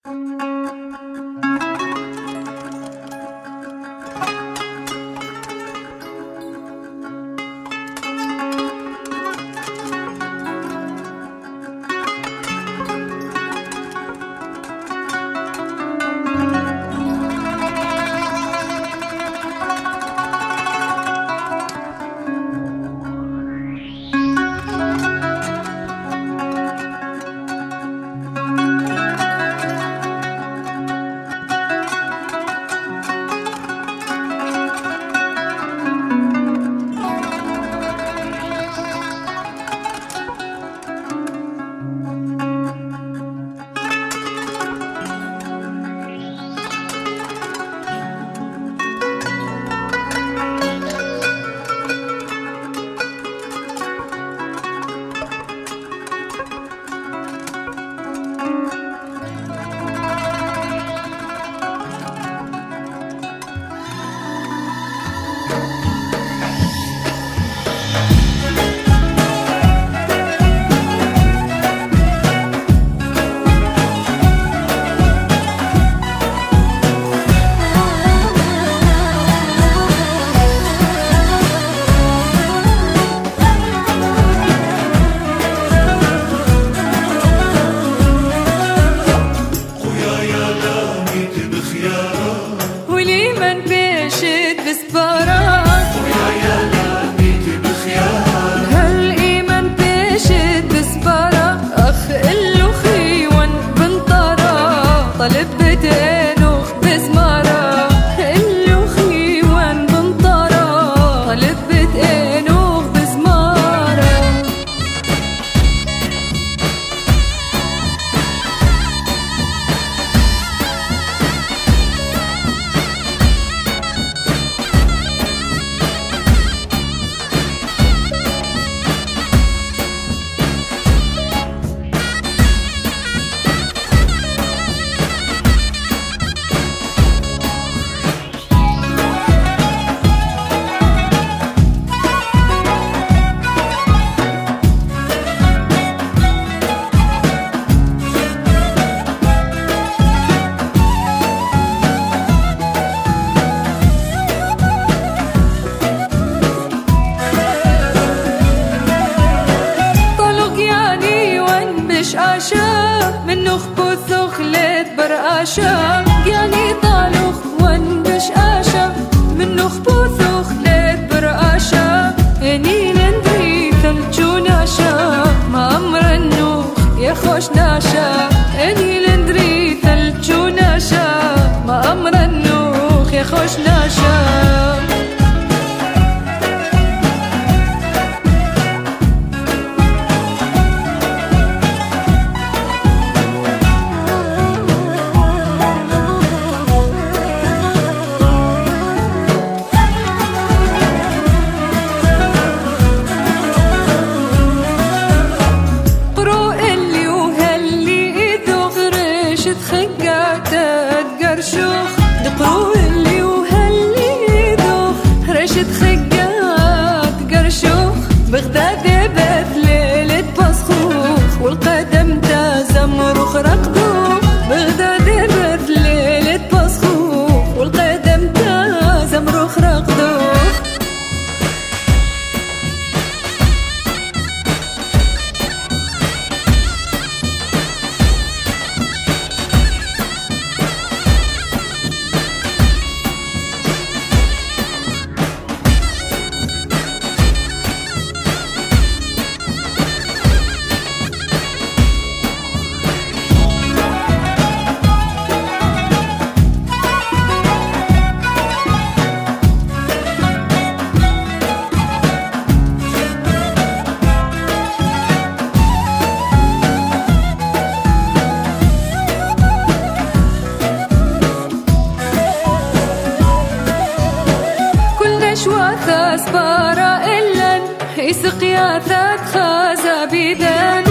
منو خبث وخلت برقاشة يعني طالوخ وندش آشة منو خبث وخلت برقاشة اني لندري ثلجو ناشا ما أمر النوخ يا خوش ناشا اني لندري ثلجو ناشا ما أمر النوخ يا خوش ناشا دقرو اللي وهاللي دوخ رشد خقات قرشوخ بغداد بث ليلة بصخوخ والقدم تازمرخ رقدوخ بغداد بث ليلة بصخوخ والقدم تازمرخ رقدوخ شواثة سبارة إلا يسقيا ثات خازا بيدان